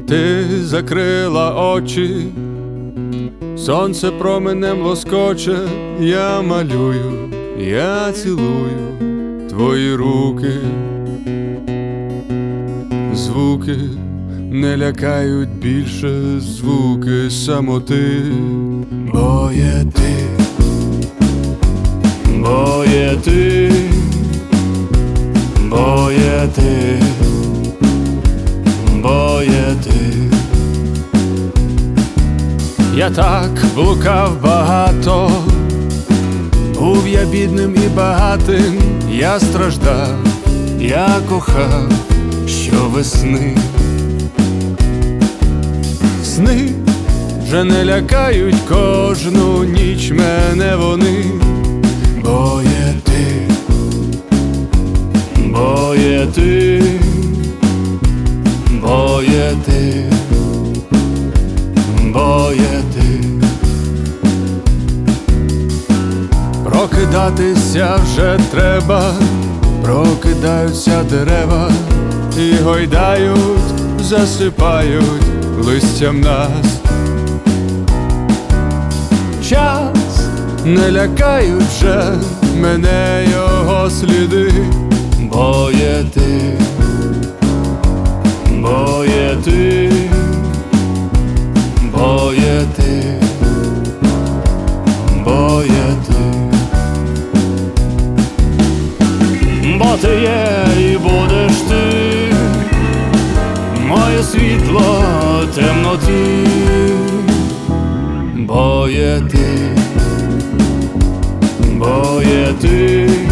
Ти закрила очі, сонце променем лоскоче, я малюю, я цілую твої руки. Звуки не лякають більше, звуки самоти. Бо є ти, бо є ти, бо є ти, бо є ти. Я так блукав багато, був я бідним і багатим, я страждав, я кохав щовесни. Сни вже не лякають кожну ніч мене вони. Бо є ти, бо є ти, бо є ти, бо є ти. Прокидатися вже треба, прокидаються дерева і гойдають, засипають листям нас. Час не лякають вже мене його сліди. Бо є ти, бо є ти, бо є ти, бо є ти. Бо ти є і будеш ти, моє світло темноті. Бо є ти, бо є ти,